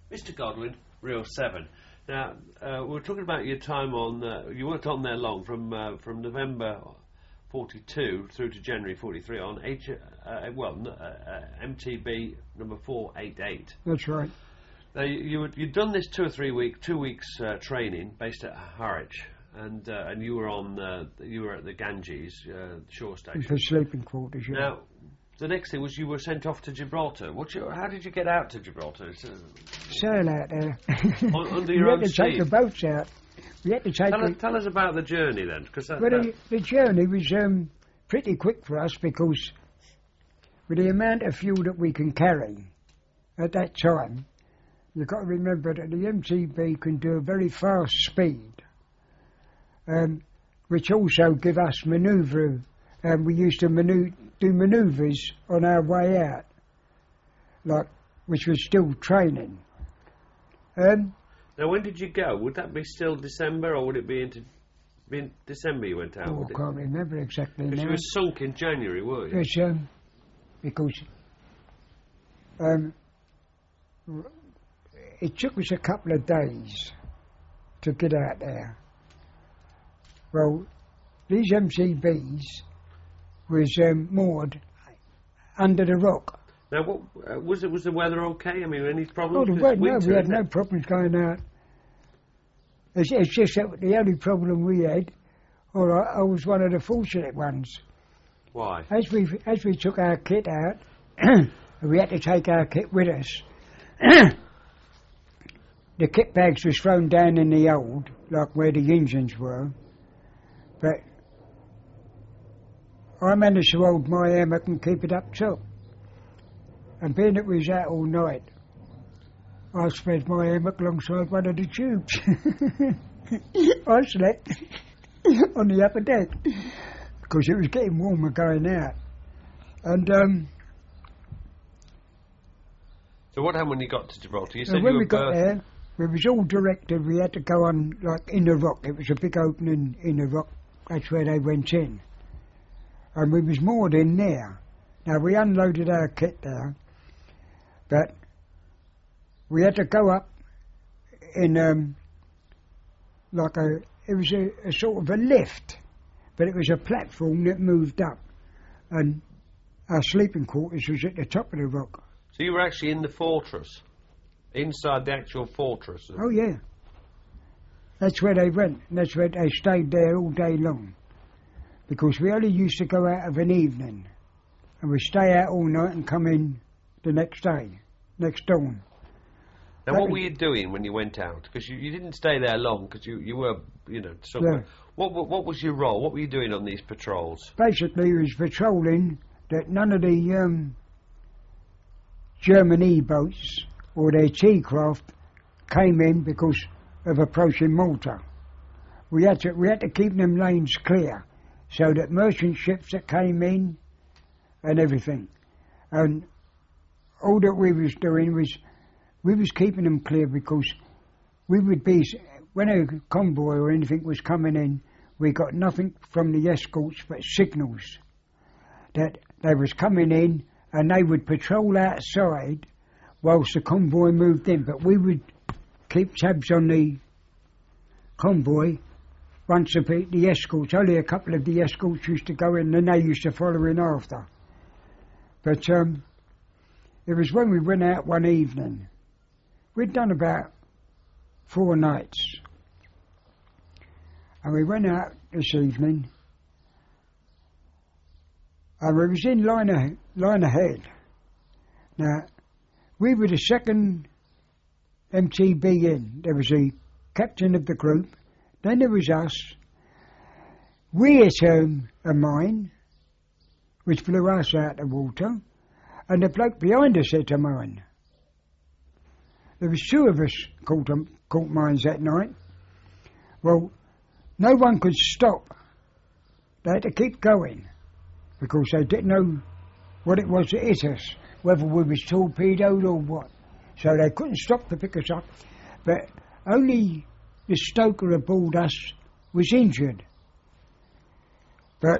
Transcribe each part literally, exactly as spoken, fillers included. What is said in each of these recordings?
Mister Godwin, Reel seven. Now, uh, we were talking about your time on, uh, you weren't on there long, from uh, from November forty-two through to January forty-three on H, uh, well, uh, uh, M T B number four eighty-eight. That's right. Now, you, you, you'd done this two or three week, two weeks uh, training based at Harwich, and uh, and you were on, uh, you were at the Ganges uh, shore station. For sleeping quarters, yeah. Now, the next thing was you were sent off to Gibraltar. What you, how did you get out to Gibraltar? It's, uh, Sail out there. on, under your we own had to steam. take the boats out. We had to take Tell, the... us, tell us about the journey then, because that, Well, that, the, the journey was um, pretty quick for us because with the amount of fuel that we can carry at that time, you've got to remember that the M T B can do a very fast speed, um, which also give us manoeuvre. And we used to manu- do manoeuvres on our way out, like which was still training. Um, now, when did you go? Would that be still December, or would it be into be in December you went out? oh, would I it? can't remember exactly Because now. you were sunk in January, weren't you? Yes, um, because um, it took us a couple of days to get out there. Well, these M C Bs was um, moored under the rock. Now, what, uh, was it? Was the weather okay? I mean, any Oh, problems? the It's weather, no, winter, we had isn't no it? problems going out. It's, it's just that the only problem we had, or I, I was one of the fortunate ones. Why? As we as we took our kit out, we had to take our kit with us. The kit bags was thrown down in the hold, like where the engines were. But I managed to hold my hammock and keep it up top. And being that we was out all night, I spread my hammock alongside one of the tubes. I slept on the upper deck because it was getting warmer going out. And um, So what happened when you got to Gibraltar? You said and when you were we got berthed- there, it was all directed. We had to go on like in the rock. It was a big opening in the rock. That's where they went in. And we was moored in there. Now we unloaded our kit there, but we had to go up in um, like a. It was a, a sort of a lift, but it was a platform that moved up, and our sleeping quarters was at the top of the rock. So you were actually in the fortress, inside the actual fortress. Oh yeah. That's where they went. And that's where they stayed there all day long, because we only used to go out of an evening, and we stay out all night and come in the next day, next dawn. Now, That what was- were you doing when you went out? Because you, you didn't stay there long, because you, you were, you know, Yeah. somewhere. What, what what was your role? What were you doing on these patrols? Basically, we was patrolling that none of the um, German E-boats or their T-craft came in because of approaching Malta. We had to we had to keep them lanes clear so that merchant ships that came in and everything. And all that we was doing was we was keeping them clear, because we would be, when a convoy or anything was coming in, we got nothing from the escorts but signals that they was coming in, and they would patrol outside whilst the convoy moved in. But we would keep tabs on the convoy. Once the, pe- the escorts, only a couple of the escorts used to go in, and they used to follow in after. But um, it was when we went out one evening. We'd done about four nights. And we went out this evening, and we was in line, a, line ahead. Now, we were the second M T B in. There was the captain of the group, then there was us. We hit um, a mine, which blew us out of the water, and the bloke behind us hit a mine. There was two of us caught, um, caught mines that night. Well, no one could stop. They had to keep going, because they didn't know what it was that hit us, whether we was torpedoed or what. So they couldn't stop to pick us up. But only the stoker aboard us was injured. But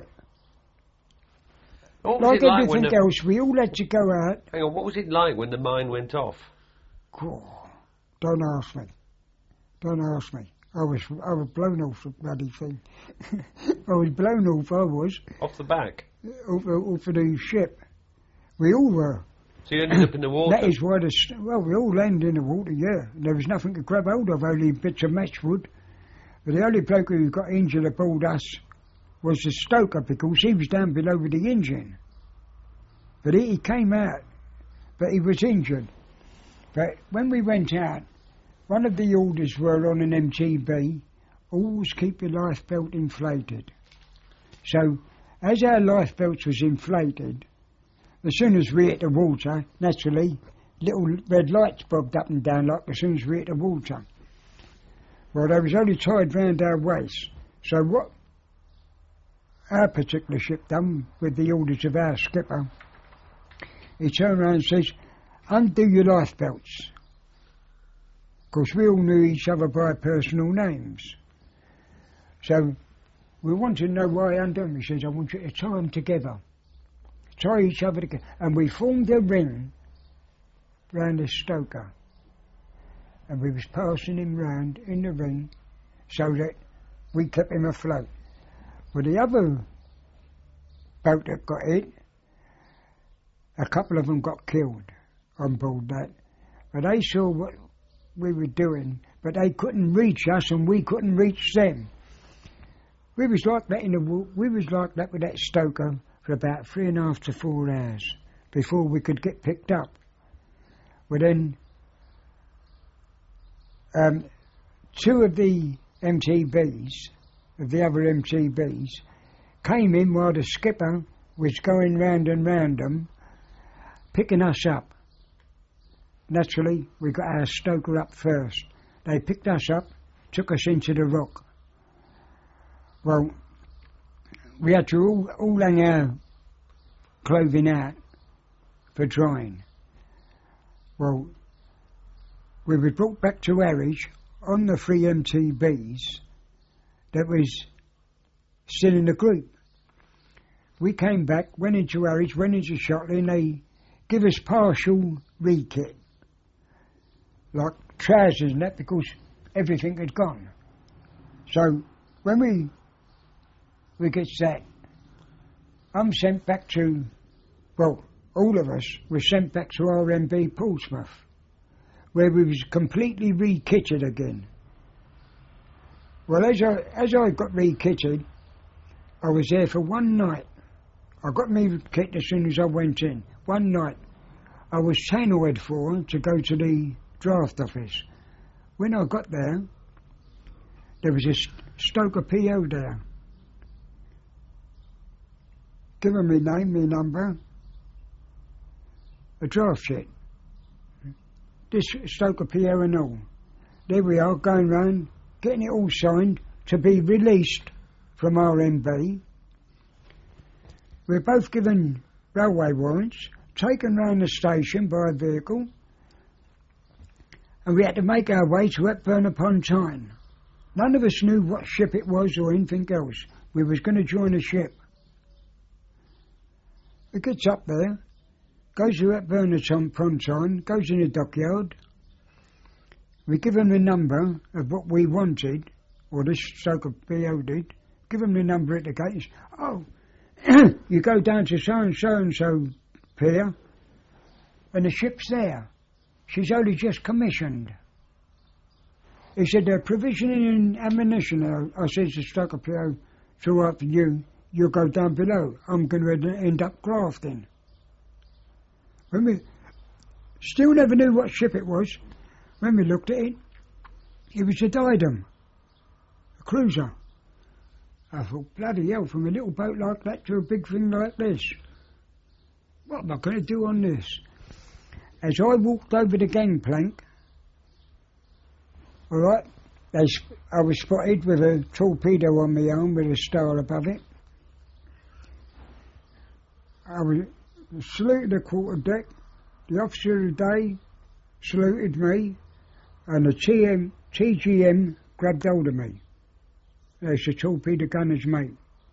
What was like it like when everything the, else, we all had to go out. hang on, what was it like when the mine went off? Oh, Don't ask me. Don't ask me. I was I was blown off the bloody thing. I was blown off, I was. Off the back? Off, off of the ship. We all were. So you ended up in the water? That is why the... Well, we all landed in the water, yeah. There was nothing to grab hold of, only bits of matchwood. But the only bloke who got injured aboard us was the stoker, because he was down below with the engine. But he, he came out, but he was injured. But when we went out, one of the orders were on an M T B, always keep your lifebelt inflated. So, as our lifebelts was inflated, as soon as we hit the water, naturally, little red lights bobbed up and down like as soon as we hit the water. Well, they was only tied round our waist. So what our particular ship done, with the orders of our skipper, he turned around and says, undo your lifebelts. Because we all knew each other by personal names. So we wanted to know why he undone them. He says, I want you to tie them together. Tie each other together. And we formed a ring round the stoker. And we was passing him round in the ring so that we kept him afloat. Well, the other boat that got hit, a couple of them got killed on board that. But they saw what we were doing, but they couldn't reach us and we couldn't reach them. We was like that in the we was like that with that stoker for about three and a half to four hours before we could get picked up. Well then, um, two of the M T Bs, of the other M T Bs, came in while the skipper was going round and round them, picking us up. Naturally, we got our stoker up first. They picked us up, took us into the rock. Well, we had to all, all hang our clothing out for drying. Well, we were brought back to Harwich on the three M T Bs that was still in the group. We came back, went into Harwich, went into Shotley, and they give us partial re-kit. Like trousers and that, because everything had gone. So when we we get that, I'm sent back to, well, all of us were sent back to R M B Portsmouth, where we was completely re-kitted again. Well, as I as I got re-kitted, I was there for one night. I got me kit as soon as I went in. One night, I was channeled for to go to the draft office. When I got there, there was a stoker P O there. Given me name, me number, a draft sheet. This stoker P O and all. There we are, going round, getting it all signed to be released from R M B. We're both given railway warrants, taken round the station by a vehicle, and we had to make our way to Hepburn upon Tyne. None of us knew what ship it was or anything else. We was going to join a ship. It gets up there, goes to Hepburn upon Tyne, goes in the dockyard. We give them the number of what we wanted, or this stoker P O did, give them the number at the gate. Oh, you go down to so-and-so and so pier, and the ship's there. She's only just commissioned. He said, they're provisioning in ammunition. I, I said to stoker P O, it's all right for you, you'll go down below. I'm going to end up grafting. When we still never knew what ship it was, when we looked at it, it was a Diadem, a cruiser. I thought, bloody hell, from a little boat like that to a big thing like this. What am I going to do on this? As I walked over the gangplank, all right, they, I was spotted with a torpedo on my arm with a star above it. I was saluted the quarter deck. The officer of the day saluted me, and the T M, T G M grabbed hold of me. There's the torpedo gunner's mate.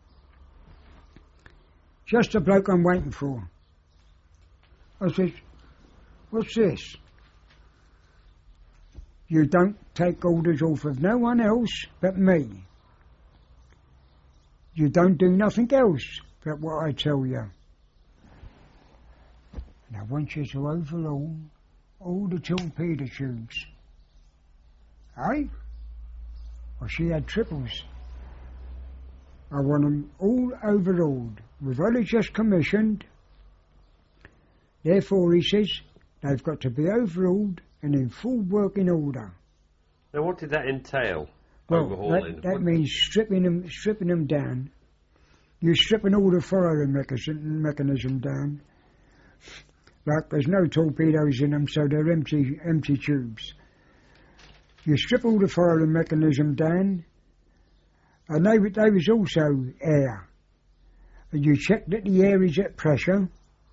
Just the bloke I'm waiting for. I said, what's this? You don't take orders off of no one else but me. You don't do nothing else but what I tell you. And I want you to overhaul all the torpedo tubes. Eh? Well, she had triples. I want them all overhauled. We've only just commissioned. Therefore, he says, they've got to be overhauled and in full working order. Now, what did that entail? Well, overhauling? that, that What- means stripping them, stripping them down. You're stripping all the firing mechanism, mechanism down. Like there's no torpedoes in them, so they're empty, empty tubes. You strip all the firing mechanism down, and they, they was also air. And you check that the air is at pressure,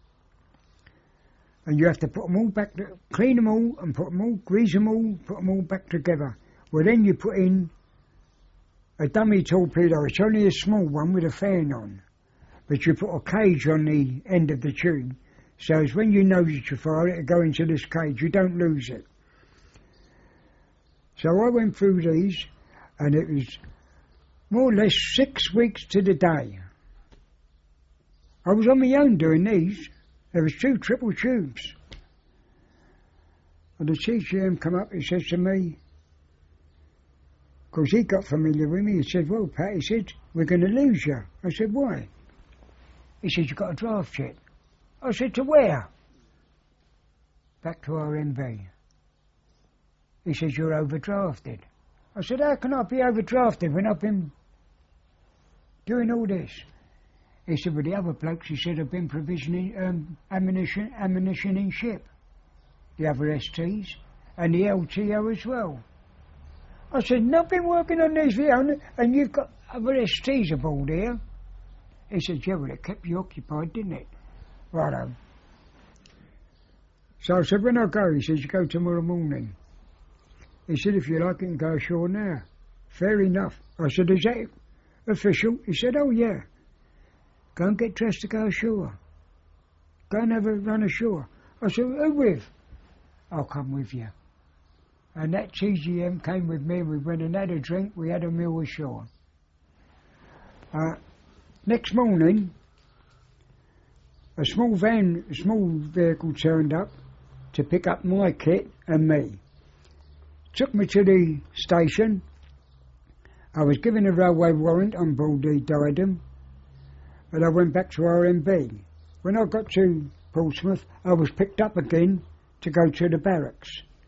and you have to put them all back, to, clean them all, and put them all, grease them all, put them all back together. Well, then you put in a dummy torpedo. It's only a small one with a fan on, but you put a cage on the end of the tube, so as when you know that you fire it, it'll go into this cage. You don't lose it. So I went through these, and it was more or less six weeks to the day. I was on my own doing these. There was two triple tubes. And the C G M come up, he says to me, because he got familiar with me, he said, well, Pat, he said, we're going to lose you. I said, why? He said, you've got a draft yet. I said, to where? Back to R M B. He says, you're overdrafted. I said, how can I be overdrafted when I've been doing all this? He said, well, the other blokes, he said, have been provisioning um, ammunition, ammunition in ship. The other S Ts and the L T O as well. I said, not been working on these here, and you've got other S Ts aboard here. He said, yeah, well, it kept you occupied, didn't it? Righto. So I said, when I go, he says, you go tomorrow morning. He said, if you like, you can go ashore now. Fair enough. I said, is that official? He said, oh, yeah. Go and get dressed to go ashore. Go and have a run ashore. I said, who with? I'll come with you. And that C G M came with me. We went and had a drink. We had a meal ashore. Uh, next morning, a small van, a small vehicle turned up to pick up my kit and me. Took me to the station. I was given a railway warrant on board the Diadem, and I went back to R M B. When I got to Portsmouth, I was picked up again to go to the barracks.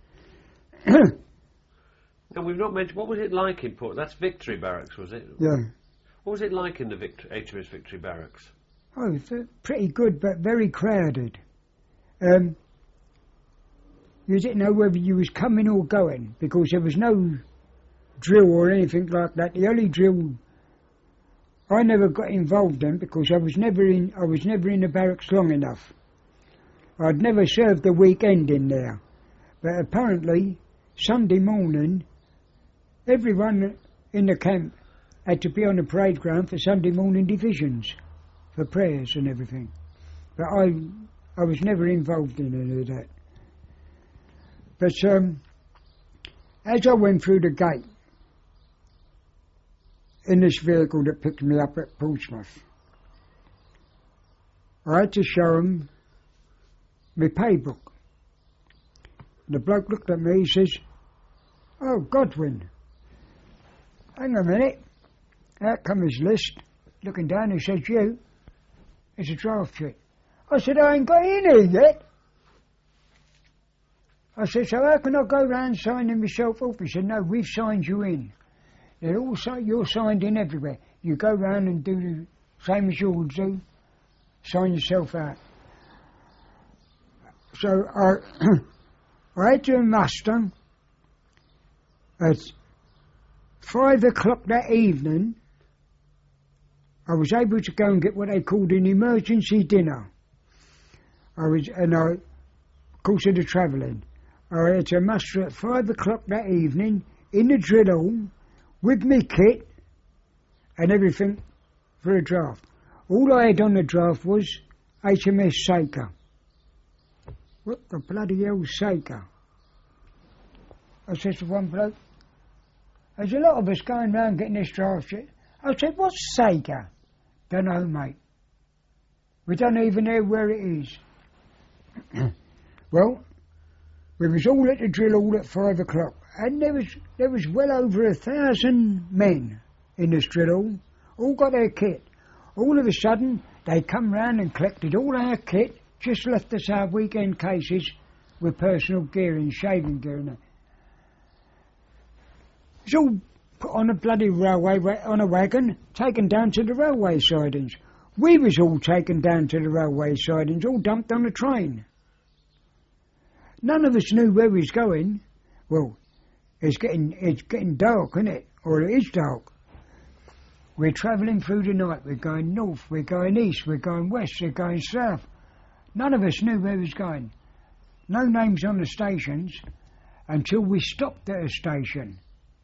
And we've not mentioned, what was it like in Port? That's Victory Barracks, was it? Yeah. What was it like in the Vict- H M S Victory Barracks? Oh, it's uh, pretty good, but very crowded. Um, you didn't know whether you was coming or going, because there was no drill or anything like that. The only drill I never got involved in, because I was never in I was never in the barracks long enough. I'd never served a weekend in there. But apparently, Sunday morning, everyone in the camp had to be on the parade ground for Sunday morning divisions, for prayers and everything. But I I was never involved in any of that. But um, as I went through the gate, in this vehicle that picked me up at Portsmouth, I had to show him my pay book. The bloke looked at me, he says, oh, Godwin, hang a minute. Out come his list. Looking down, he says, you, it's a draft sheet. I said, I ain't got in here yet. I said, so how can I go round signing myself off? He said, no, we've signed you in. They're all si- you're signed in everywhere. You go round and do the same as you would do, sign yourself out. So I, I had to muster at five o'clock that evening. I was able to go and get what they called an emergency dinner. I was, and I, of course, of the travelling. I had to muster at five o'clock that evening in the drill hall with me kit and everything for a draft. All I had on the draft was H M S Saker. What the bloody hell's Saker? I said to one bloke, there's a lot of us going round getting this draft shit. I said, what's Sega? Don't know, mate. We don't even know where it is. Well, we was all at the drill all at five o'clock, and there was there was well over a thousand men in this drill hall, all got their kit. All of a sudden, they come round and collected all our kit, just left us our weekend cases with personal gear and shaving gear and that. It's all put on a bloody railway, on a wagon, taken down to the railway sidings. We was all taken down to the railway sidings, all dumped on a train. None of us knew where we was going. Well, it's getting it's getting dark, isn't it? Or it is dark. We're travelling through the night. We're going north, we're going east, we're going west, we're going south. None of us knew where we was going. No names on the stations until we stopped at a station.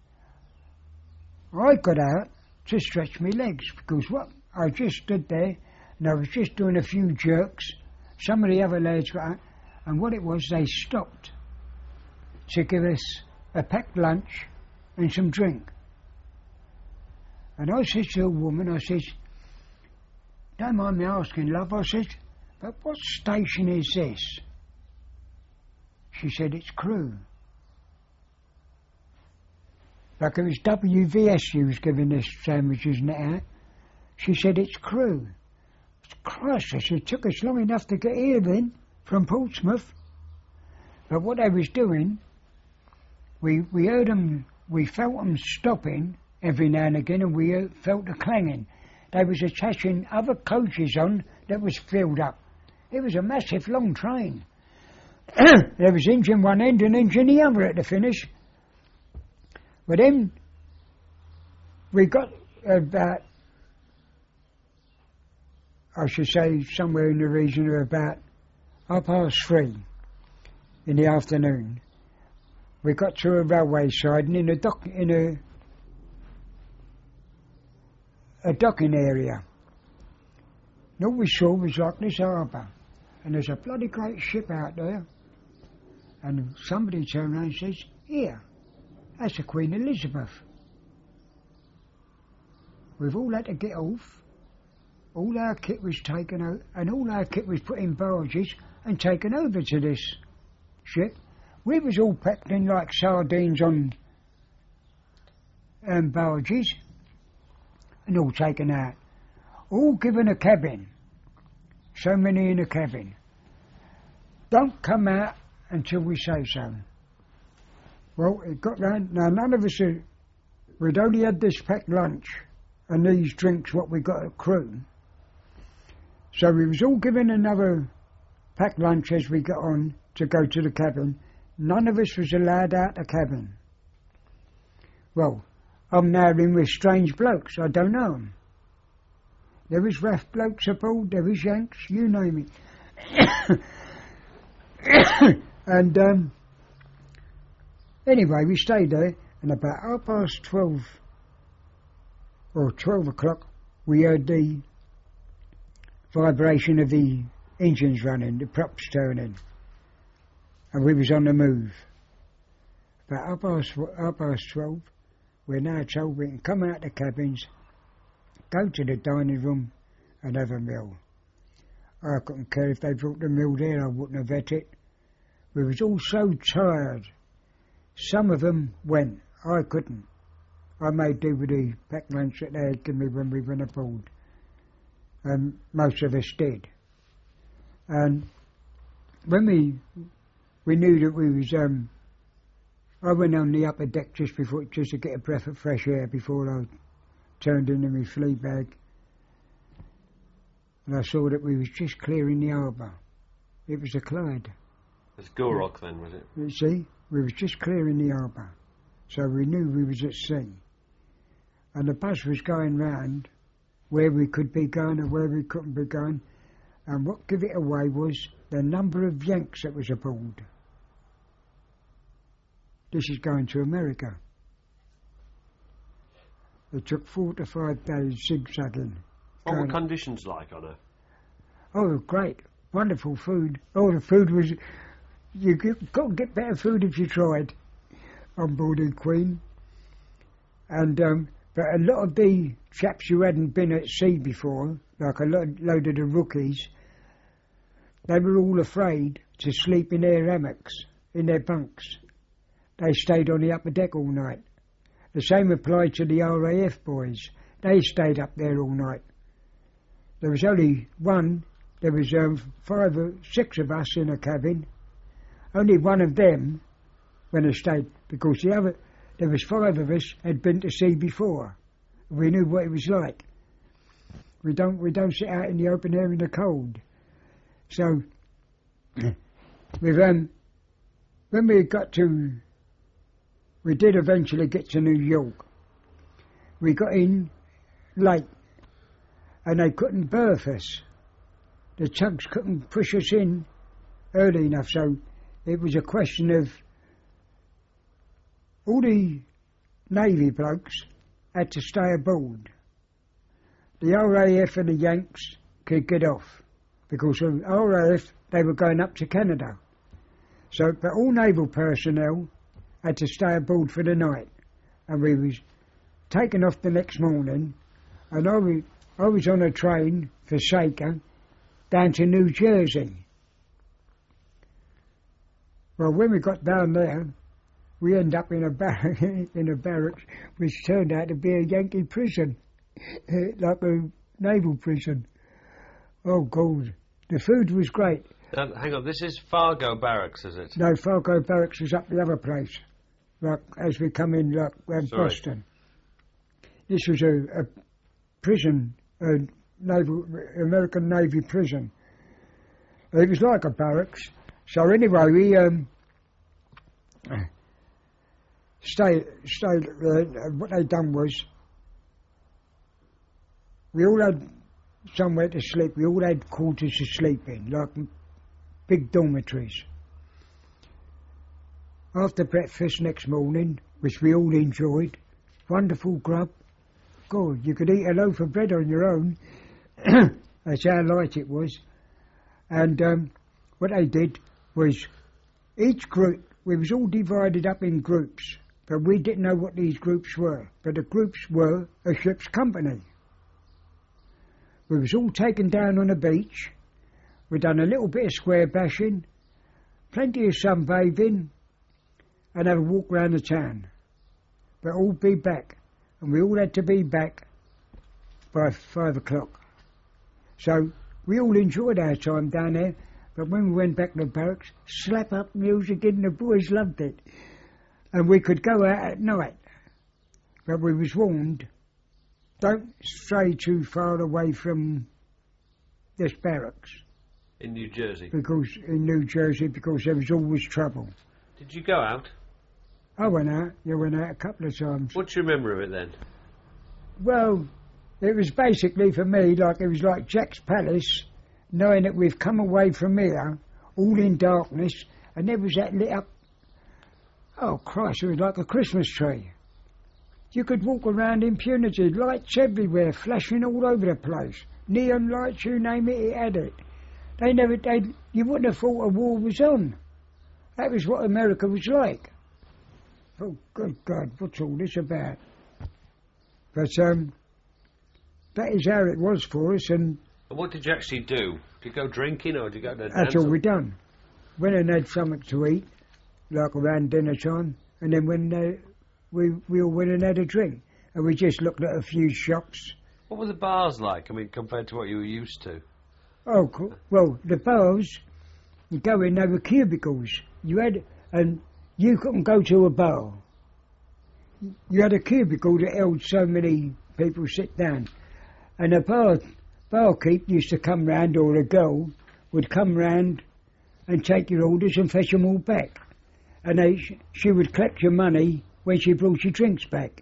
I got out to stretch my legs because what I just stood there and I was just doing a few jerks. Some of the other lads got out, and what it was, they stopped to give us a packed lunch and some drink. And I said to a woman, I said, don't mind me asking, love, I said, but what station is this? She said, it's Crewe. Like it was W V S you was giving us sandwiches and that out. She said, it's Crewe. Christ, I said, it took us long enough to get here then, from Portsmouth. But what they was doing, we we heard them, we felt them stopping every now and again, and we uh, felt the clanging. They was attaching other coaches on that was filled up. It was a massive long train. There was engine one end and engine the other at the finish. But then we got about, I should say, somewhere in the region of about half past three in the afternoon. We got to a railway siding in a dock in a a docking area. And all we saw was like this harbour, and there's a bloody great ship out there. And somebody turned around and says, "Here, that's the Queen Elizabeth." We've all had to get off. All our kit was taken out, and all our kit was put in barges and taken over to this ship. We was all packed in like sardines on um, barges, and all taken out. All given a cabin. So many in a cabin. Don't come out until we say so. Well, it got round. Now, none of us had, we'd only had this packed lunch and these drinks, what we got at Crewe. So we was all given another packed lunch as we got on to go to the cabin. None of us was allowed out the cabin. Well, I'm now in with strange blokes. I don't know them. There was rough blokes aboard, there was Yanks, you name it. And um, anyway, we stayed there, and about half past twelve, or twelve o'clock, we heard the vibration of the engines running, the props turning, and we was on the move. About half past, half past twelve, we're now told we can come out the cabins, go to the dining room and have a meal. I couldn't care if they brought the meal there, I wouldn't have had it. We was all so tired. Some of them went, I couldn't. I made do with the packed lunch that they had given me when we went aboard. And most of us did. And when we we knew that we was, um, I went on the upper deck just before, just to get a breath of fresh air before I turned into my flea bag, and I saw that we was just clearing the harbour. It was the Clyde. It's Gulrock then, was it? You see, we was just clearing the harbour, so we knew we was at sea. And the bus was going round where we could be going and where we couldn't be going, and what gave it away was the number of Yanks that was aboard. This is going to America. It took four to five days zigzagging. What were conditions like on her? Oh, great. Wonderful food. Oh, the food was... You couldn't get better food if you tried. on board the Queen. And um, but a lot of the chaps who hadn't been at sea before, like a lo- load of the rookies, they were all afraid to sleep in their hammocks, in their bunks. They stayed on the upper deck all night. The same applied to the R A F boys. They stayed up there all night. There was only one, there was um, five or six of us in a cabin. Only one of them went and stayed, because the other, there was five of us had been to sea before. We knew what it was like. We don't, we don't sit out in the open air in the cold. So, we've, um, when we got to, we did eventually get to New York. We got in late, and they couldn't berth us. The tugs couldn't push us in early enough, so it was a question of all the Navy blokes had to stay aboard. The R A F and the Yanks could get off, because of R A F, they were going up to Canada. So, but all naval personnel had to stay aboard for the night, and we was taken off the next morning, and I was, I was on a train for Saker down to New Jersey. Well, when we got down there, we ended up in a bar- in a barracks, which turned out to be a Yankee prison, like a naval prison. Oh God, the food was great. Uh, hang on, this is Fargo Barracks, is it? No, Fargo Barracks was up the other place, like as we come in, like um, Boston. This was a, a prison, a naval, American Navy prison. It was like a barracks. So anyway, we um, stayed. Stayed. Uh, what they done was, we all had somewhere to sleep. We all had quarters to sleep in, like big dormitories. After breakfast next morning, which we all enjoyed, wonderful grub. God, you could eat a loaf of bread on your own. That's how light it was. And um, what they did was, each group, we was all divided up in groups, but we didn't know what these groups were. But the groups were a ship's company. We was all taken down on the beach. We done a little bit of square bashing, plenty of sunbathing, and have a walk round the town. But all be back, and we all had to be back by five o'clock. So we all enjoyed our time down there, but when we went back to the barracks, slap up music and the boys loved it. And we could go out at night, but we was warned, don't stray too far away from this barracks. In New Jersey? Because in New Jersey, because there was always trouble. Did you go out? I went out. You went out a couple of times. What do you remember of it then? Well, it was basically for me like it was like Jack's Palace, knowing that we've come away from here, all in darkness, and there was that lit up. Oh Christ! It was like a Christmas tree. You could walk around impunity, lights everywhere, flashing all over the place, neon lights, you name it, it had it. They never, they, you wouldn't have thought a war was on. That was what America was like. Oh, good God, what's all this about? But um, that is how it was for us. And, and what did you actually do? Did you go drinking or did you go to that's all we done. Went and had something to eat, like around dinner time, and then when uh, we we all went and had a drink, and we just looked at a few shops. What were the bars like? I mean, compared to what you were used to. Oh, cool. Well, the bars, you go in, they were cubicles. You had, and you couldn't go to a bar. You had a cubicle that held so many people sit down. And the bar, barkeep used to come round, or a girl would come round and take your orders and fetch them all back. And they, she would collect your money when she brought your drinks back.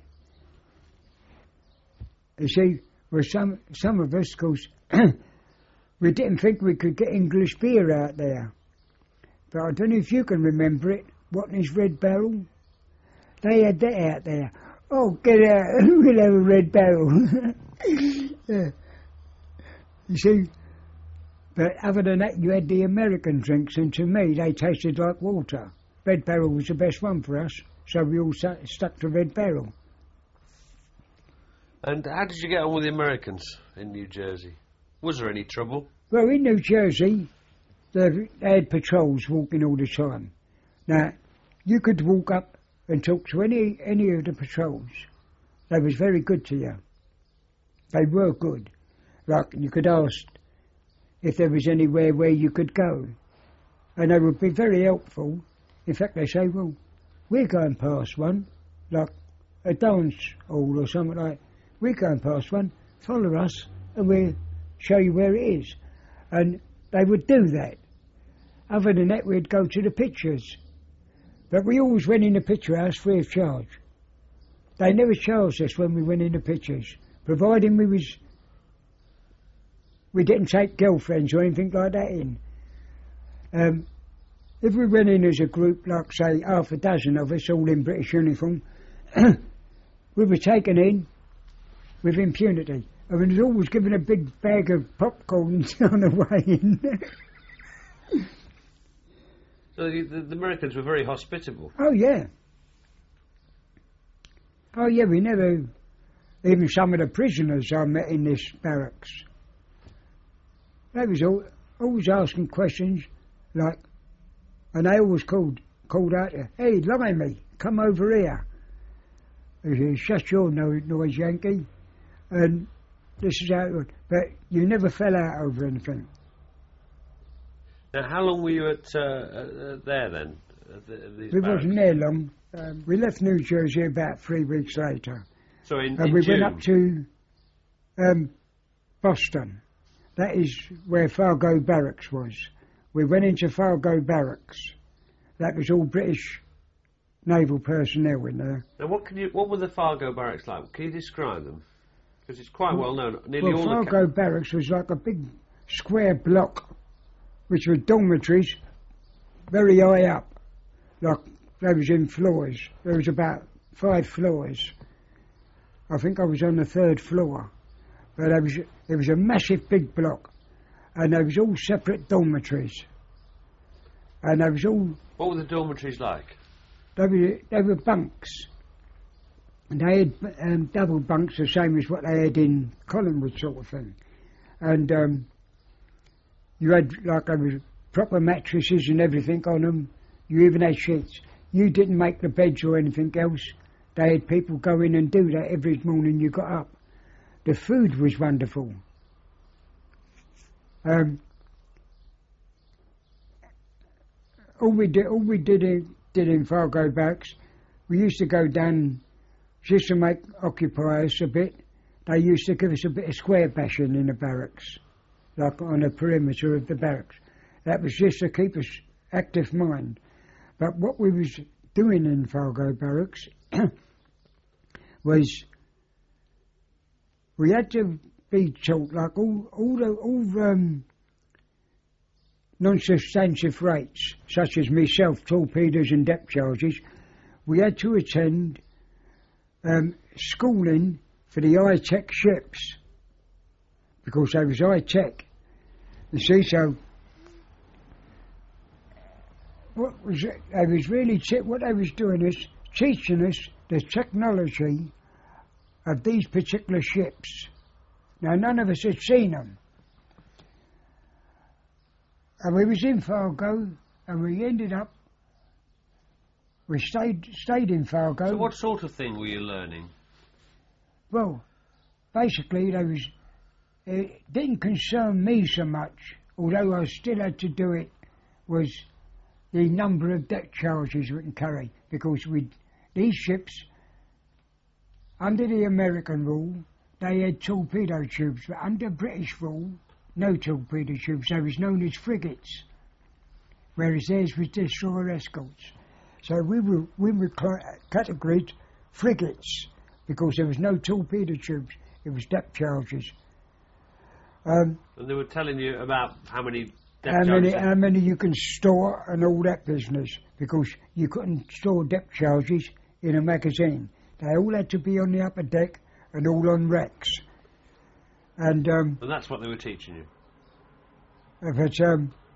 You see, well, some, some of us, of course, we didn't think we could get English beer out there. But I don't know if you can remember it, Watney's Red Barrel. They had that out there. Oh, get out, we'll have a Red Barrel. Yeah. You see, but other than that, you had the American drinks, and to me, they tasted like water. Red Barrel was the best one for us, so we all stuck, stuck to Red Barrel. And how did you get on with the Americans in New Jersey? Was there any trouble? Well, in New Jersey, they they had patrols walking all the time. Now, you could walk up and talk to any any of the patrols. They was very good to you. They were good. Like, you could ask if there was anywhere where you could go. And they would be very helpful. In fact, they say, well, we're going past one, like a dance hall or something like that. We're going past one, follow us, and we'll show you where it is. And they would do that. Other than that, we'd go to the pictures. But we always went in the picture house free of charge. They never charged us when we went in the pictures, providing we was we didn't take girlfriends or anything like that in. Um, if we went in as a group, like say half a dozen of us, all in British uniform, we were taken in with impunity. I mean, was always given a big bag of popcorn on the way in. So the, the Americans were very hospitable. Oh, yeah. Oh, yeah, we never... Even some of the prisoners I met in this barracks, they was all, always asking questions, like... And they always called called out, hey, Limey, come over here. They said, shut your no- noise, Yankee. And this is how it went. But you never fell out over anything. Now, how long were you at uh, uh, there then? At the, at these We barracks? wasn't there long. Um, we left New Jersey about three weeks later. So in, And in we June? went up to um, Boston. That is where Fargo Barracks was. We went into Fargo Barracks. That was all British naval personnel in there. Now, what can you? What were the Fargo barracks like? Can you describe them? Because it's quite well known. Nearly Well, all Fargo the Barracks was like a big square block, which were dormitories, very high up. Like, they was in floors. There was about five floors. I think I was on the third floor. But there was, it was a massive big block. And there was all separate dormitories. And there was all... What were the dormitories like? They were, they were bunks. And they had um, double bunks, the same as what they had in Collingwood sort of thing. And um, you had, like, there was proper mattresses and everything on them. You even had sheets. You didn't make the beds or anything else. They had people go in and do that every morning you got up. The food was wonderful. Um, all we did, all we did in, did in Fargo Barracks, we used to go down just to make occupy us a bit. They used to give us a bit of square bashing in the barracks, like on the perimeter of the barracks. That was just to keep us active mind. But what we was doing in Fargo Barracks was we had to be taught, like all all the all um, non-substantive rates, such as myself, torpedoes and depth charges, we had to attend um, schooling for the high-tech ships, because they was high-tech. You see, so what was it? They was really te- what they was doing is teaching us the technology of these particular ships. Now, none of us had seen them. And we was in Fargo, and we ended up, we stayed stayed in Fargo. So what sort of thing were you learning? Well, basically, there was, it didn't concern me so much, although I still had to do it, was the number of deck charges we can carry, because we, these ships, under the American rule, they had torpedo tubes, but under British rule, no torpedo tubes. They was known as frigates, whereas theirs was destroyer escorts. So we were we were categorised frigates because there was no torpedo tubes. It was depth charges. Um, And they were telling you about how many depth how many charges. how many you can store and all that business, because you couldn't store depth charges in a magazine. They all had to be on the upper deck and all on wrecks. And um, And that's what they were teaching you. but um,